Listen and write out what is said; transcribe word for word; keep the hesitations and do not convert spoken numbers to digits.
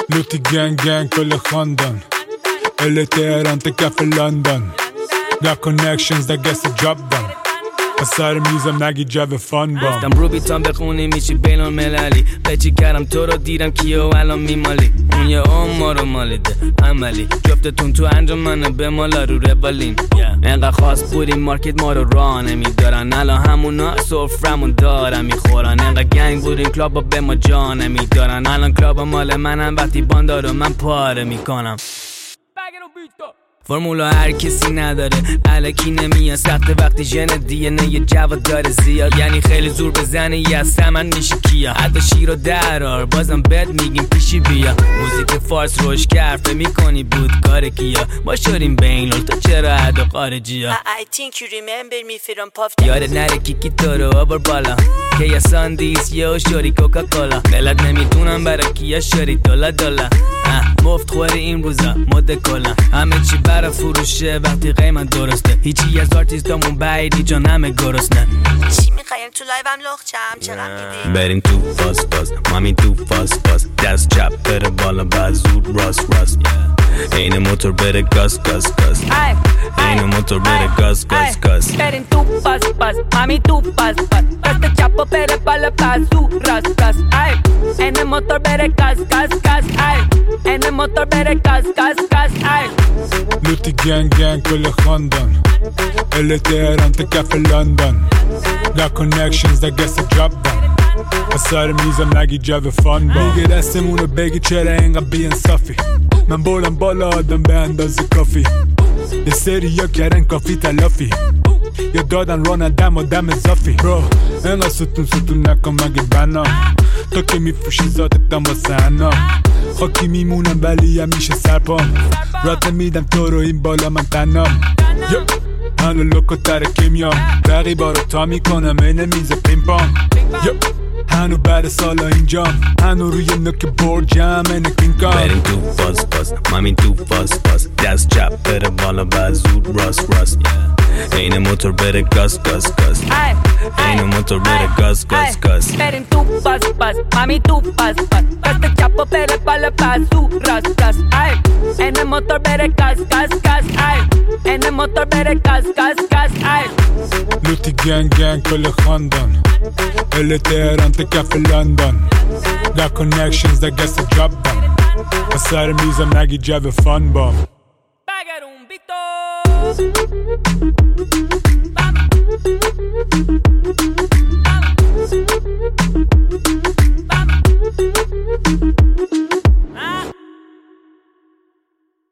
لوتی گنگ گنگ کل خاندان ال تهران تا کف لندن Got connections that gets the job done سر میزم نگی جو فان با رفتم رو بیتام بخونی میشی بین المللی بچی کردم تو رو دیدم کیو الان میمالی اون یه اون ما رو مالیده عملی جفتتون تو انجامنه به مالا رو روالین انقدر خاص بودیم مارکت ما رو راه نمیدارن الان همونا سفرمون دارن میخورن انقدر گنگ بودیم کلابا به ما جا نمیدارن الان کلابا مال منم وقتی باندار رو من پاره میکنم فرمولا هر کسی نداره الکی نمیاد سخت وقتی ژن دی ان ای جواد داره زیاد یعنی خیلی زور بزنه یه سمن میشه کیا حتی شیر و درار بازم بد میگیم پیشی بیا موزیک فارس روش کرفه میکنی بود کار کیا ما شدیم بین لول تو چرا عدو خارجی ها I think you remember me from Puff یادت نره کیکی تو رو آور بالا که یا ساندیس یا شوری کوکا کولا ملت نمیتونم برای کیا شوری دولا دولا مفت خوری این روزا مد کلا همه چی برا فروشه وقتی قیمت درسته هیچی از آرتیستامون بعیدی جان همه گرسنه چی میخوایم تو لایوم لخچم چقدر میدی بریم تو فاس فاس مامی تو فاس فاس دست چپ بره بالا بعد زود راست راست این موتور بره گاز گاز گاز این موتور بره گاز گاز گاز بریم تو فاس فاس مامی تو فاس فاس دست چپ بره بالا بعد زود راست راست این موتور بره گاز گاز گاز این موتور بره گاز گاز گاز لوتی گنگ گنگ کل خاندان ال تهران تا کف لندن Got connections that gets the job done سر میزم نگی جو فان با میگه دستمونو بگی چرا اینقدر بی‌انصافی من بردم بالا آدم به اندازه کافی یه سری یا کردن کافی تلافی یا دادن رانن دم و دم اضافی برو اینقدر ستون ستون نکن مگه بنا تو که میفروشی ذاتتم واسه انا خاکی میمونم ولی همیشه سرپام رات میدم تو رو این بالا من تنام هنو لوکو تر کیمیام رقیبا رو تا میکنم این میز پین پام هنو بعد سالا اینجام هنو روی نوک برجم این کینکام بریم تو فاس فاس مامی تو فاس فاس دست چپ بره بالا بعد زود راست راست این موتور بره گاز گاز گاز این موتور بره گاز گاز گاز بریم تو فاس فاس مامی تو فاس فاس دست چپ بره بالا بعد زود راست راست این موتور بره گاز گاز گاز این موتور بره گاز گاز گاز لوتی گنگ گنگ کل خاندان ال تهران تا کف لندن Got connections that gets the job done سر میزم نگی جو فان با Pagar un bito.